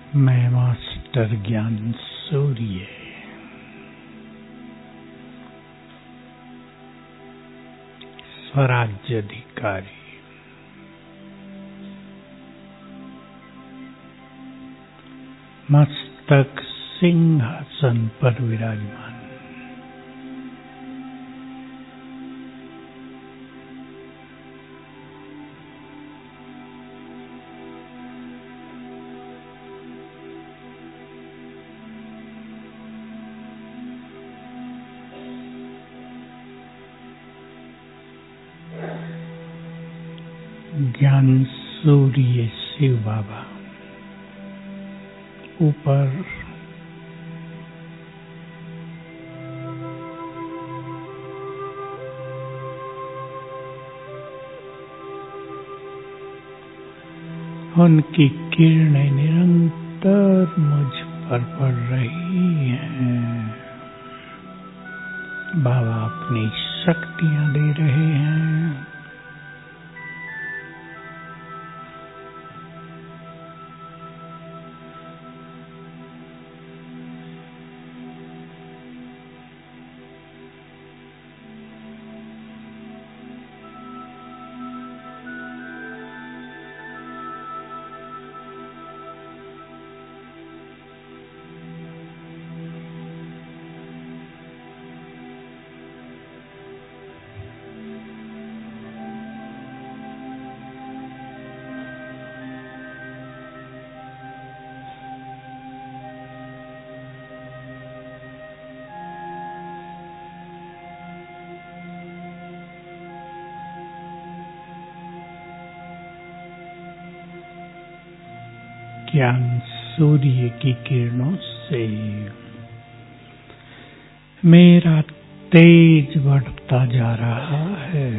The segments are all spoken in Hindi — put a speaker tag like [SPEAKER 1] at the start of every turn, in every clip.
[SPEAKER 1] मैं मास्टर ज्ञान सूर्य स्वराज्याधिकारी मस्तक सिंहासन पर विराजमान ज्ञान सूर्य शिव बाबा ऊपर उनकी किरणें निरंतर मुझ पर पड़ रही हैं। बाबा अपनी शक्तियां दे रहे हैं। ज्ञान सूर्य की किरणों से मेरा तेज बढ़ता जा रहा है।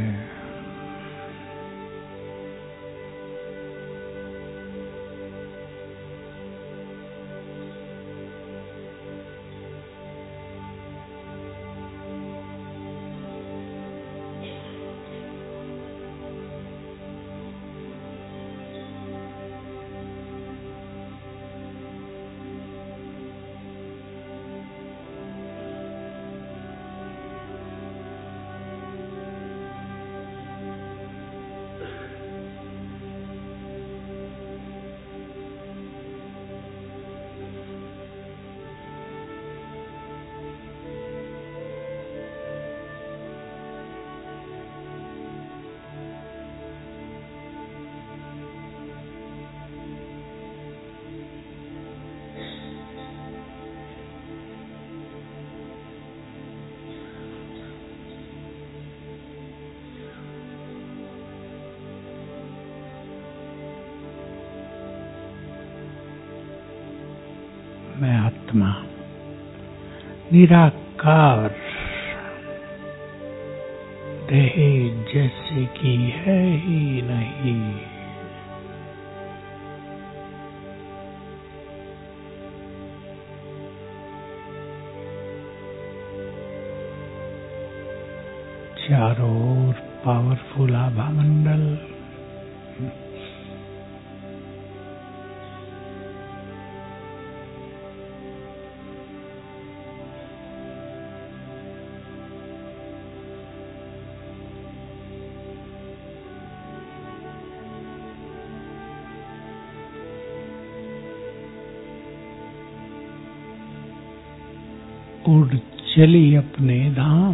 [SPEAKER 1] मैं आत्मा निराकार देह जैसे कि है ही नहीं। चारों ओर पावरफुल आभा मंडल उड़ चली अपने धाम।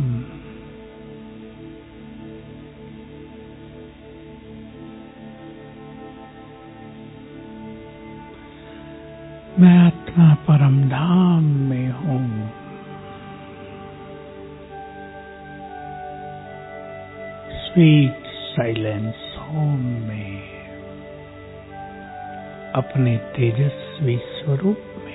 [SPEAKER 1] मैं आत्मा परम धाम में हूँ। स्वीट साइलेंस होम में अपने तेजस्वी स्वरूप में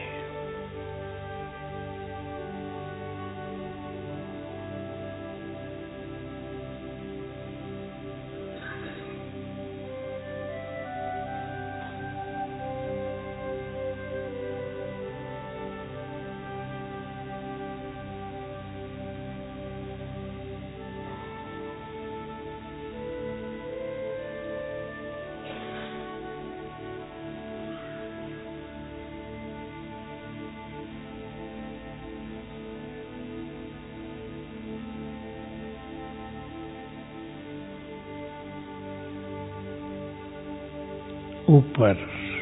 [SPEAKER 1] ऊपर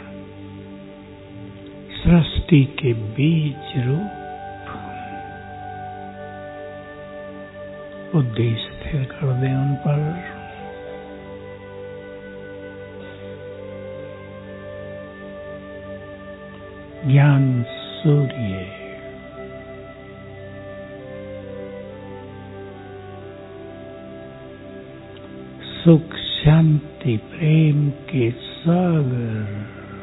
[SPEAKER 1] सृष्टि के बीज रूप बुद्धि स्थिर कर दें उन पर। ज्ञान सूर्य सुख शांति प्रेम के सागर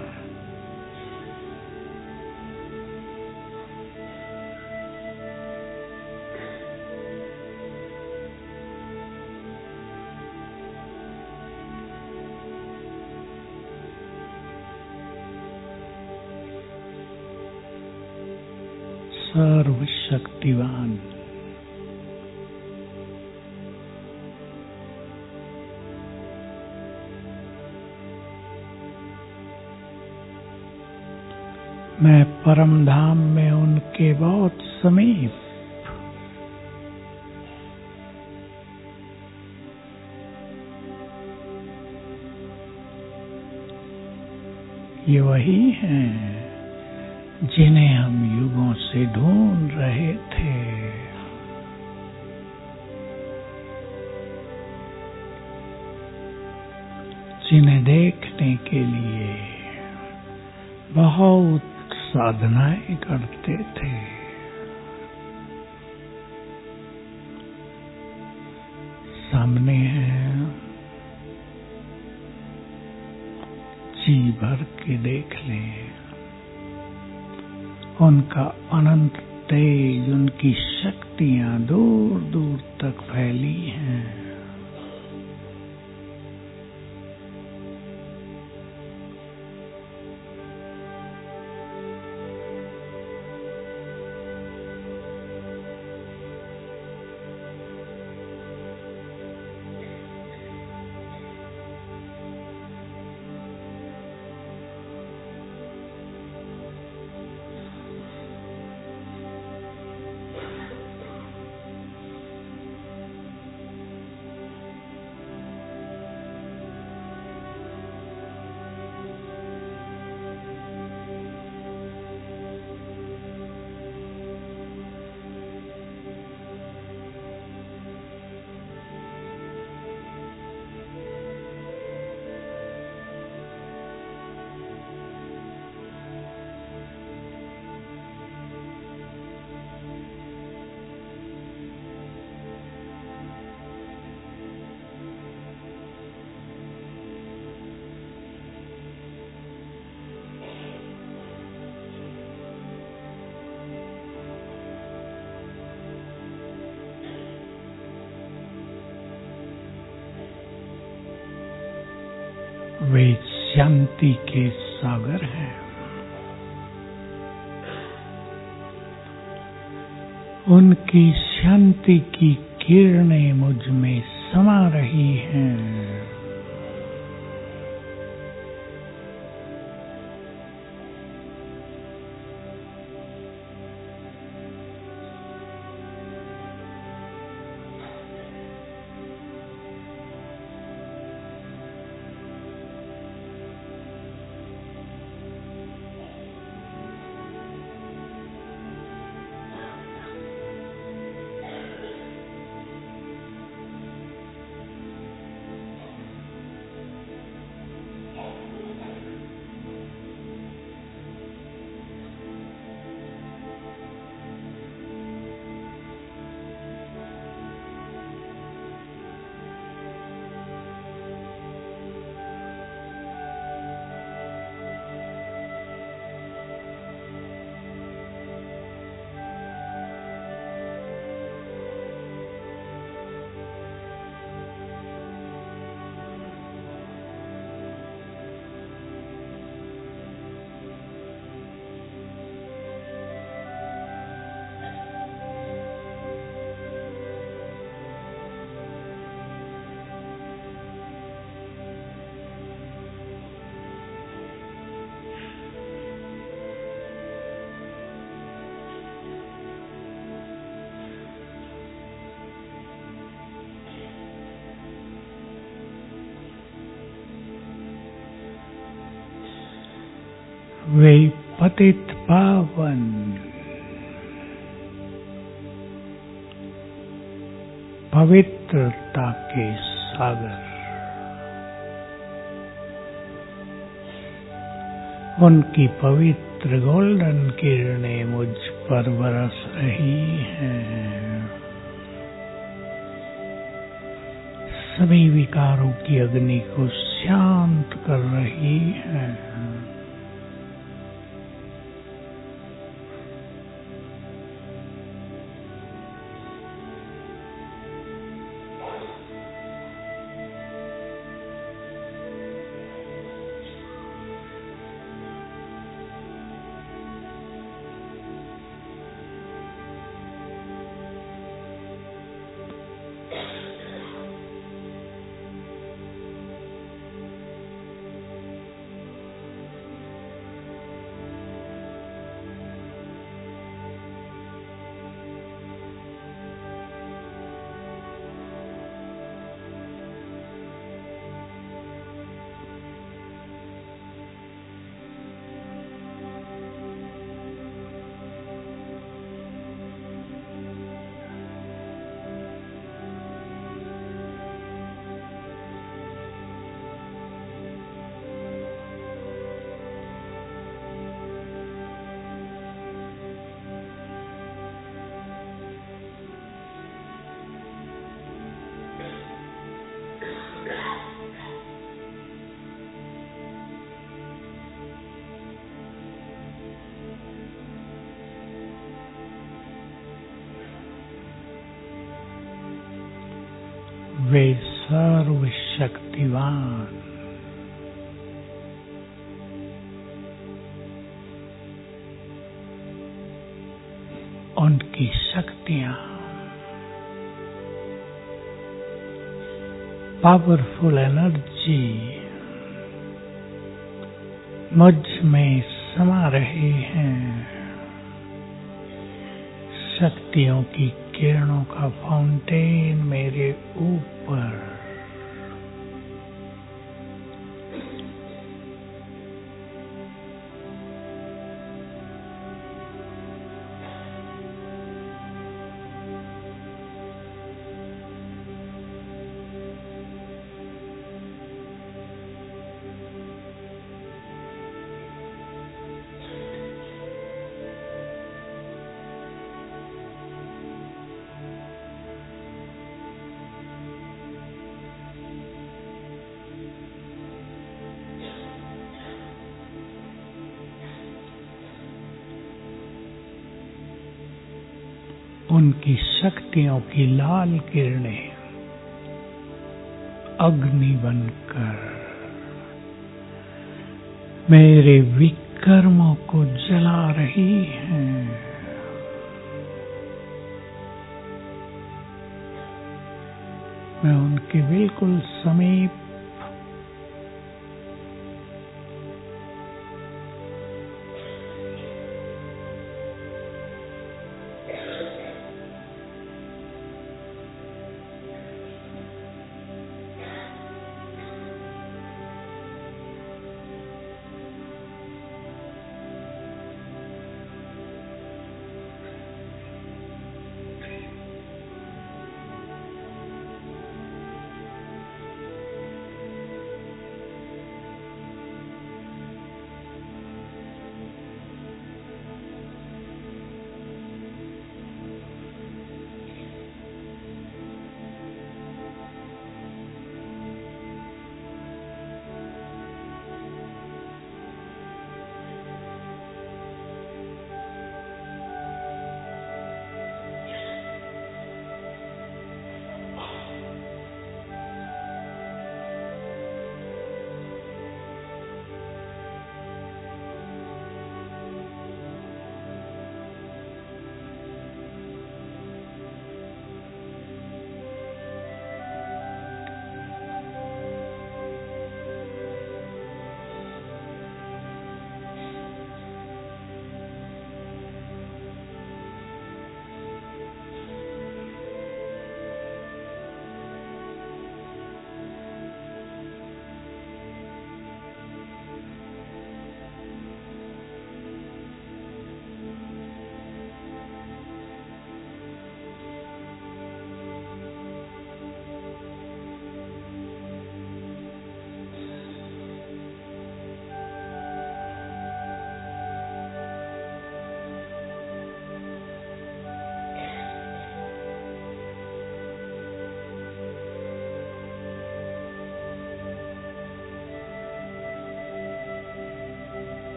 [SPEAKER 1] सर्वशक्तिवान मैं परम धाम में उनके बहुत समीप ये वही हैं जिन्हें हम युगों से ढूंढ रहे थे। जिन्हें देखने के लिए बहुत साधनाएं करते थे। सामने है, जी भर के देख लें। उनका अनंत तेज, उनकी शक्तियां दूर दूर तक फैली हैं। वे शांति के सागर हैं। उनकी शांति की किरणें मुझ में समा रही हैं। वे पतित पावन पवित्रता के सागर, उनकी पवित्र गोल्डन किरणें मुझ पर बरस रही हैं। सभी विकारों की अग्नि को शांत कर रही हैं। वे सर्वशक्तिवान उनकी शक्तियां पावरफुल एनर्जी मुझ में समा रहे हैं। शक्तियों की किरणों का फाउंटेन मेरे ऊपर उनकी शक्तियों की लाल किरणें अग्नि बनकर मेरे विकर्मों को जला रही हैं। मैं उनके बिल्कुल समीप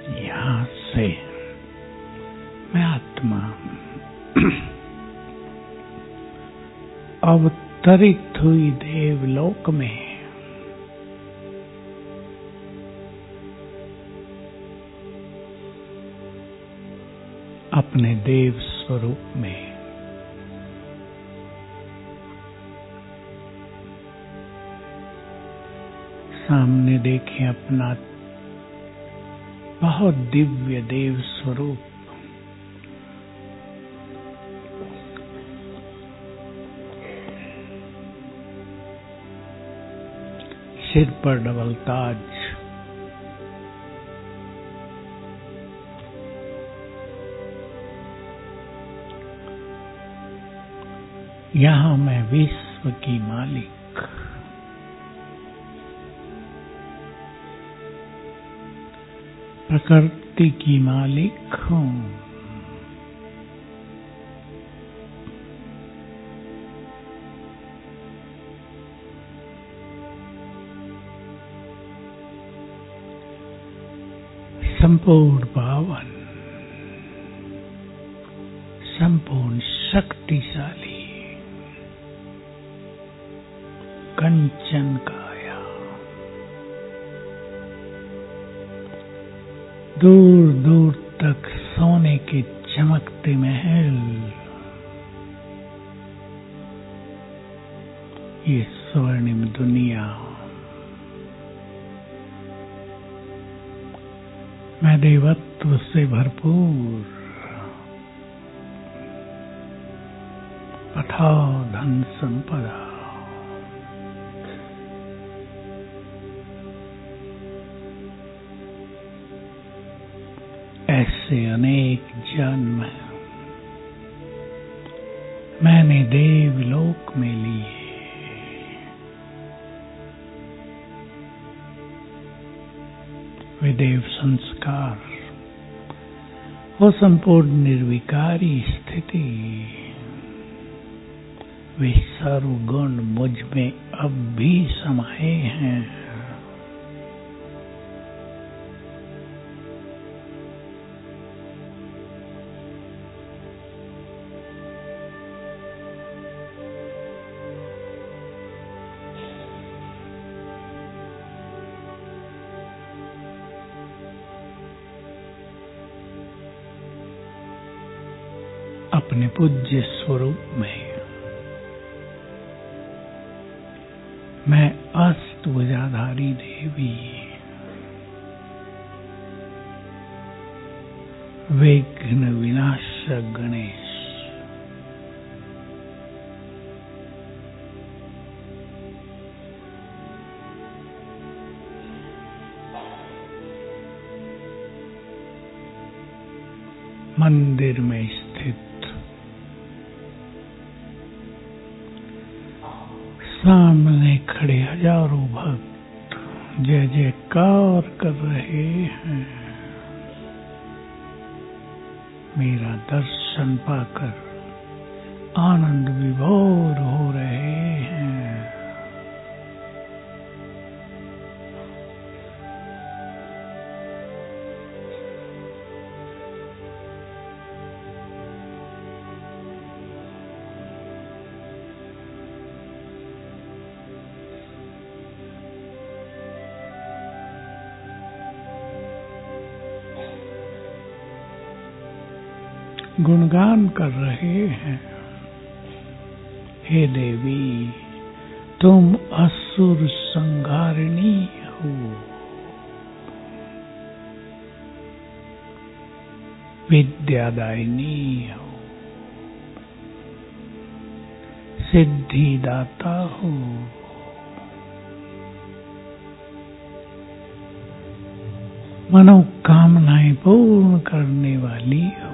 [SPEAKER 1] यहाँ से मैं आत्मा अवतरित हुई देवलोक में अपने देव स्वरूप में सामने देखें अपना बहुत दिव्य देव स्वरूप। सिर पर डबल ताज, यहाँ मैं विश्व की मालिक, प्रकृति की मालिक हूँ। संपूर्ण पावन, संपूर्ण शक्तिशाली, कंचन काया, दूर दूर तक सोने के चमकते महल, ये स्वर्णिम दुनिया, मैं देवत्व से भरपूर, अथाह धन संपदा, ऐसे अनेक जन्म मैंने देवलोक में लिए। वे देव संस्कार, वो संपूर्ण निर्विकारी स्थिति, वे सर्वगुण मुझ में अब भी समाये हैं। अपने पूज्य स्वरूप में मैं अष्टभुजाधारी देवी, विघ्न विनाशक गणेश, मंदिर में स्थित सामने खड़े हजारों भक्त जय जयकार कर रहे हैं। मेरा दर्शन पाकर आनंद विभोर हो रहे हैं। गुणगान कर रहे हैं, हे देवी तुम असुर संहारिणी हो, विद्यादायिनी हो, सिद्धिदाता हो, मनोकामनाएं पूर्ण करने वाली हो।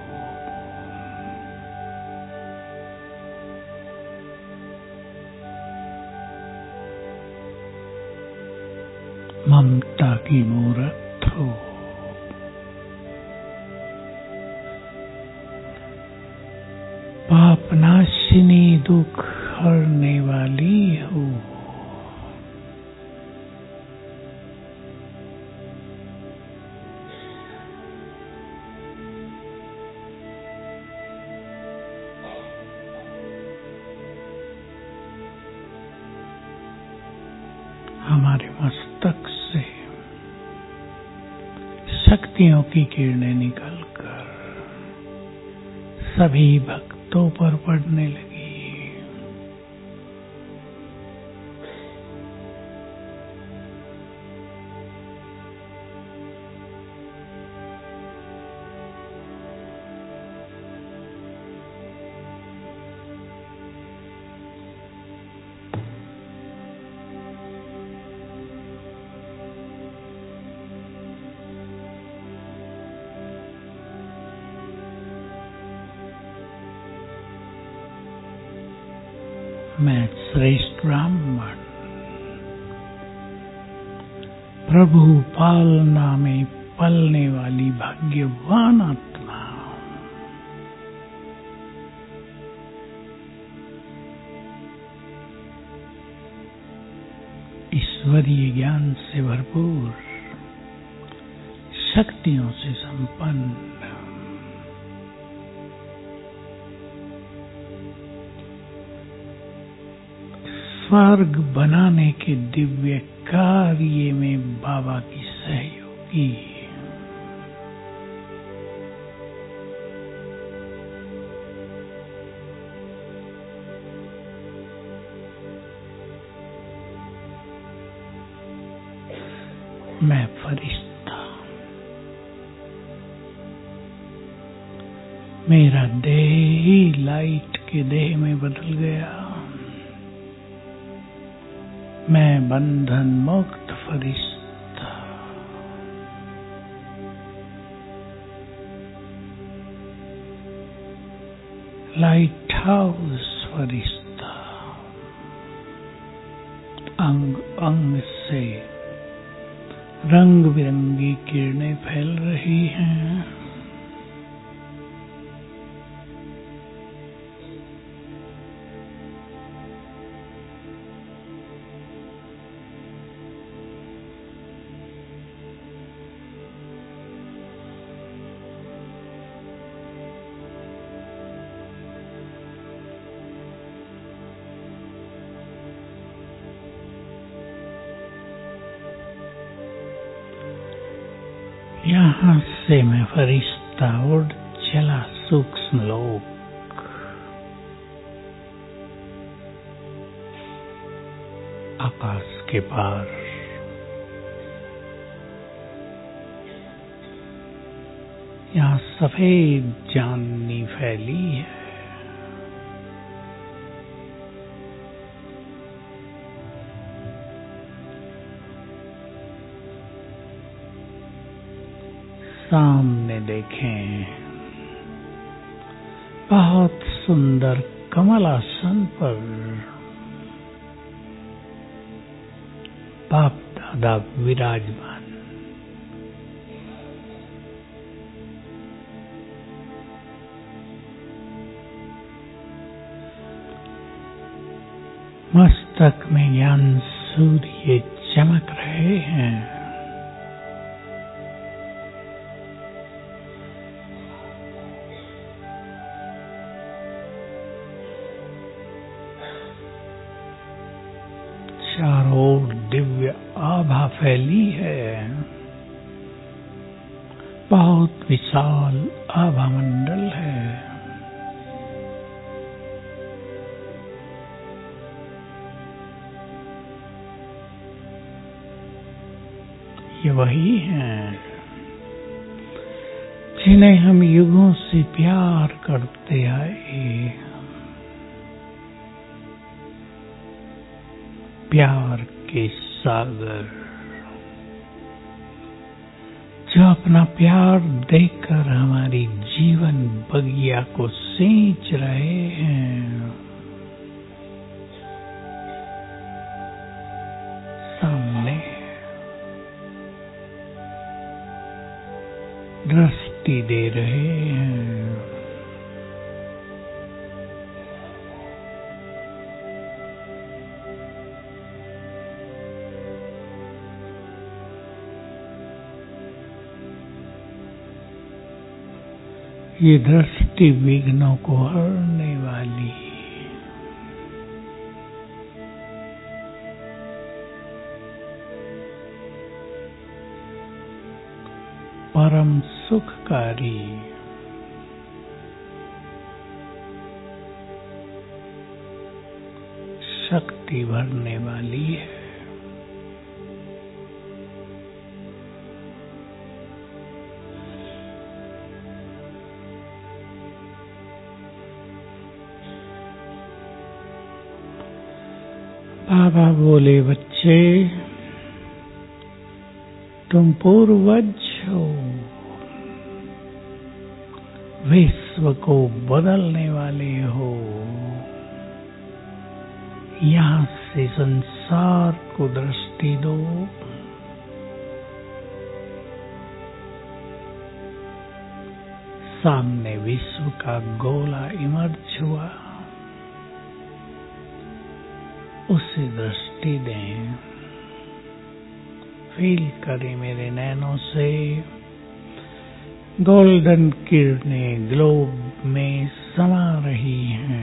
[SPEAKER 1] ममता की मूरत हो, पापनाशिनी दुख हरने वाली हो, हमारे मस्तक से शक्तियों की किरणें निकलकर सभी भक्तों पर पड़ने लगी। मैं श्रेष्ठ ब्राह्मण प्रभु पालना में पलने वाली भाग्यवान आत्मा ईश्वरीय ज्ञान से भरपूर, शक्तियों से संपन्न, स्वर्ग बनाने के दिव्य कार्य में बाबा की सहयोगी, मैं फरिश्ता, मेरा देह ही लाइट के देह में बदल गया। मैं बंधन मुक्त फरिश्ता, लाइट हाउस फरिश्ता, अंग अंग से रंग बिरंगी किरणें फैल रही हैं। यहाँ से मैं फरिश्ता उड़ चला सूक्ष्म लोक, आकाश के पार। यहाँ सफेद चांदनी फैली है। सामने देखें, बहुत सुंदर कमल आसन पर बाप दादा विराजमान। मस्तक में ज्ञान सूर्य चमक रहे हैं। चारों ओर दिव्य आभा फैली है। बहुत विशाल आभा मंडल है। ये वही हैं जिन्हें हम युगों से प्यार करते आए। प्यार के सागर जो अपना प्यार देकर हमारी जीवन बगिया को सींच रहे हैं। सामने दृष्टि दे रहे हैं। ये दृष्टि विघ्नों को हरने वाली, परम सुखकारी। शक्ति भरने वाली है। बाबा बोले, बच्चे तुम पूर्वज हो, विश्व को बदलने वाले हो। यहाँ से संसार को दृष्टि दो। सामने विश्व का गोला इमर्ज हुआ, उसे दृष्टि दें। फील करें मेरे नैनों से गोल्डन किरणें ग्लोब में समा रही हैं।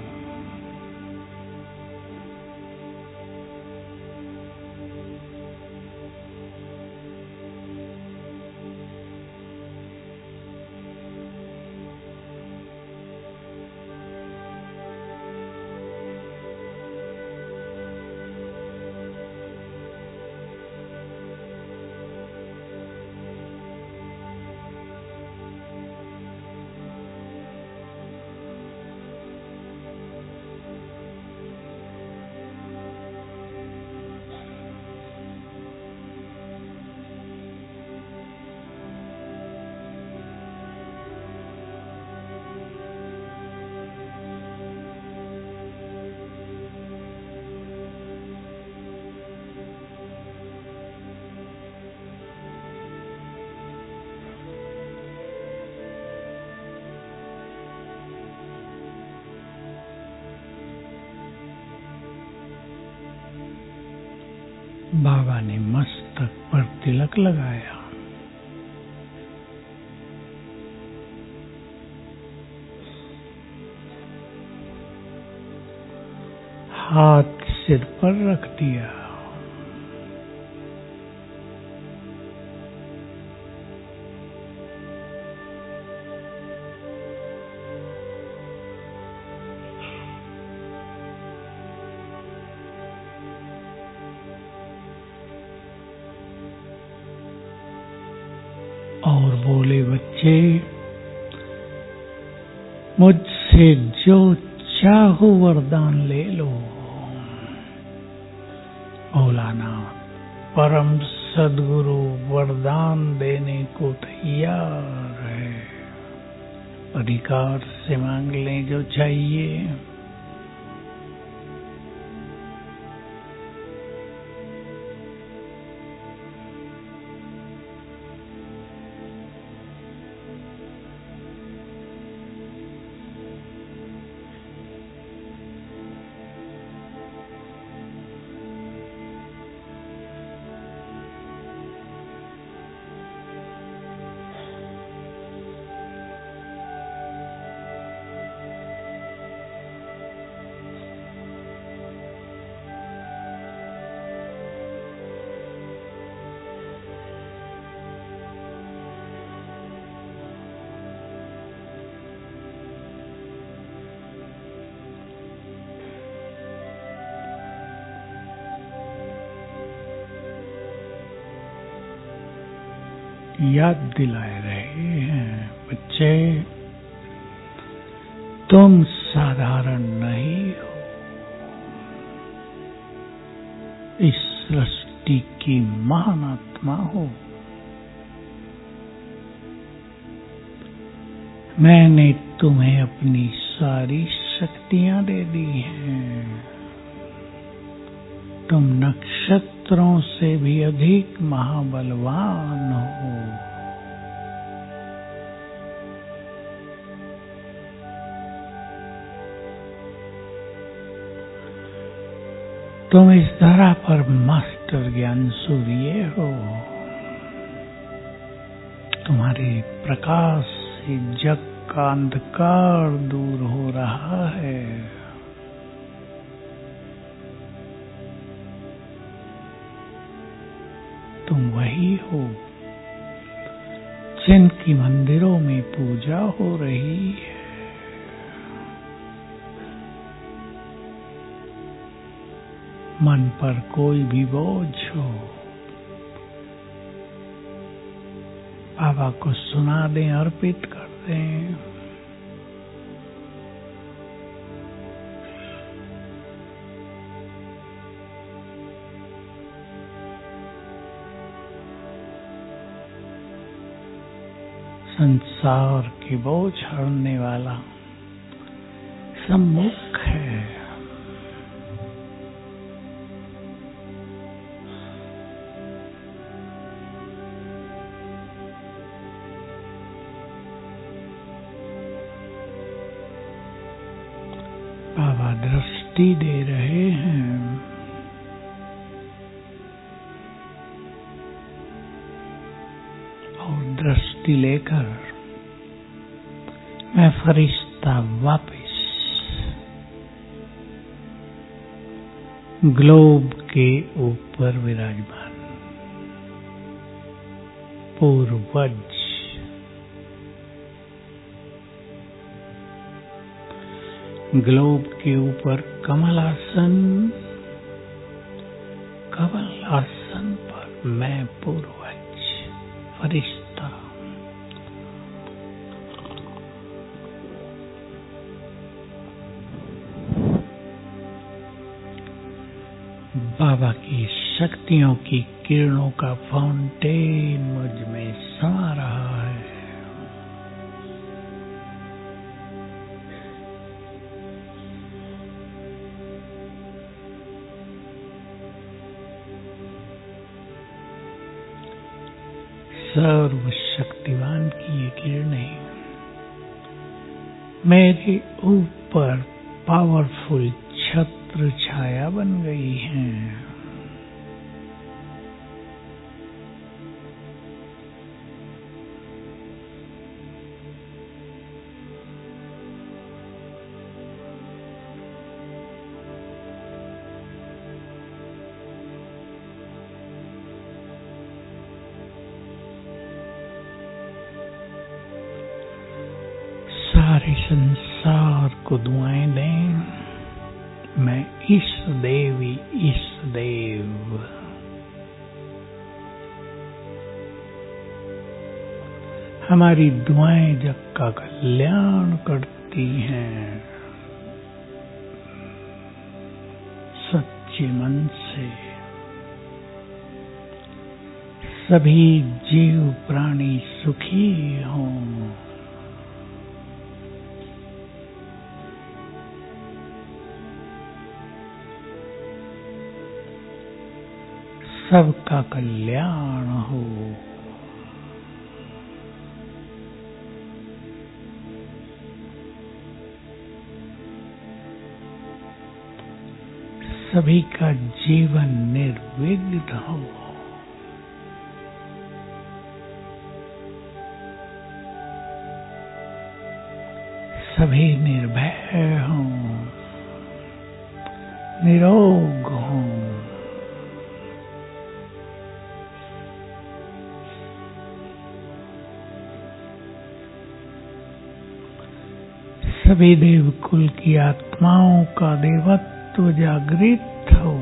[SPEAKER 1] बाबा ने मस्तक पर तिलक लगाया। हाथ सिर पर रख दिया। और बोले, बच्चे मुझसे जो चाहो वरदान ले लो। भोलानाथ परम सद्गुरु वरदान देने को तैयार है। अधिकार से मांग लें जो चाहिए। याद दिलाए रहे हैं, बच्चे तुम साधारण नहीं हो। इस सृष्टि की महान आत्मा हो। मैंने तुम्हें अपनी सारी शक्तियां दे दी हैं। तुम नक्षत्रों से भी अधिक महाबलवान हो। तुम इस धरा पर मास्टर ज्ञान सूर्य हो। तुम्हारे प्रकाश से जग का अंधकार दूर हो रहा है। तुम वही हो जिनकी मंदिरों में पूजा हो रही है, मन पर कोई भी बोझ हो, बाबा को सुना दें, अर्पित कर दें। संसार के बोझ हरने वाला सम्मुख है। बाबा दृष्टि दे रहे हैं। और दृष्टि लेकर मैं फरिश्ता वापस ग्लोब के ऊपर विराजमान, पूर्वज ग्लोब के ऊपर कमल आसन पर मैं पूर्वज फरिश्ता। बाबा की शक्तियों की किरणों का फाउंटेन मुझ में समा रहा है। सर्वशक्तिवान की ये किरणें मेरे ऊपर पावरफुल छत्र छाया बन गई हैं। सारे संसार को दुआएं दें। मैं इष्ट देवी इष्ट देव। हमारी दुआएं जग का कल्याण करती हैं। सच्चे मन से सभी जीव प्राणी सुखी हों। सबका कल्याण हो। सभी का जीवन निर्विघ्न हो। सभी निर्भय हों, निरोग हों। सभी देवकुल की आत्माओं का देवत्व जागृत हो।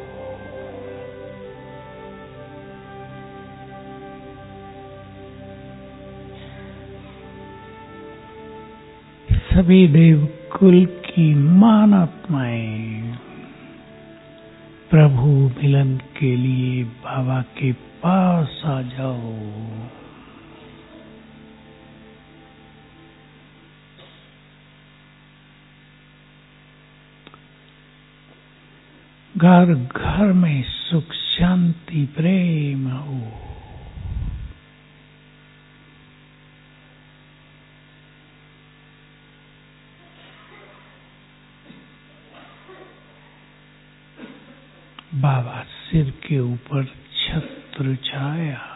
[SPEAKER 1] सभी देवकुल की मानवताएं प्रभु मिलन के लिए बाबा के पास आ जाओ। घर घर में सुख शांति प्रेम हो। बाबा सिर के ऊपर छत्र छाया।